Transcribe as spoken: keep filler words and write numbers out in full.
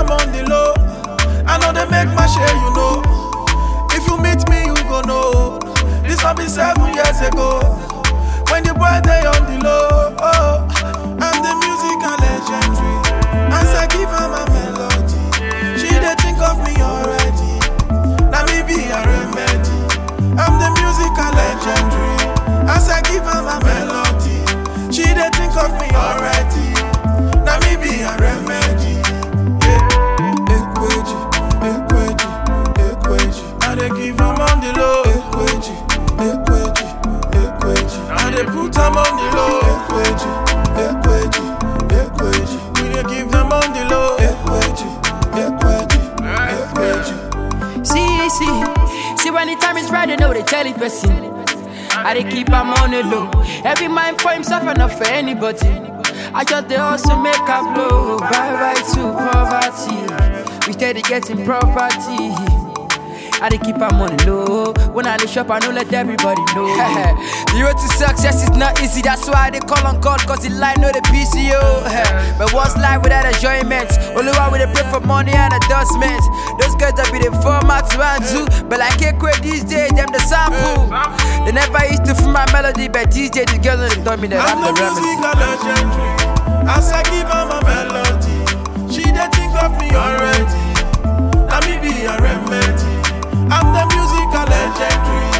them on the low. I know they make my share, you know. If you meet me, you go know. This one be seven years ago. When the boy they on the low, oh, I'm the musical legendary. As I give her my melody, she they think of me already. Now me be a remedy. I'm the musical legendary. As I give her my melody, she they think of me already. Now me be a remedy. Yeah, Ekweji, Ekweji, Ekweji. I they give them on the low. Ekweji, Ekweji, Ekweji. I they put them on the low. Ekweji, Ekweji, Ekweji. We they give them on the low. Ekweji, Ekweji, Ekweji. See, see, see when the time is right, they know they tell it person. I they keep them on the low. Every man for himself and not for anybody. I just they also make a blow. Bye bye to poverty. We steady getting property. I they keep them on the low. When I shop, I don't let everybody know. The road to success is not easy. That's why they call on God, cause the life know the P C O. But what's life without enjoyment? Only one with a pray for money and endorsements. Those girls that be the format one too. But like a quit these days, them the sample. They never used to feel my melody, but these days the girls don't tell me that I'm, I'm the musical legendary. As I give her my melody, she they think of me already. Now me be a remedy. I'm the musical legendary.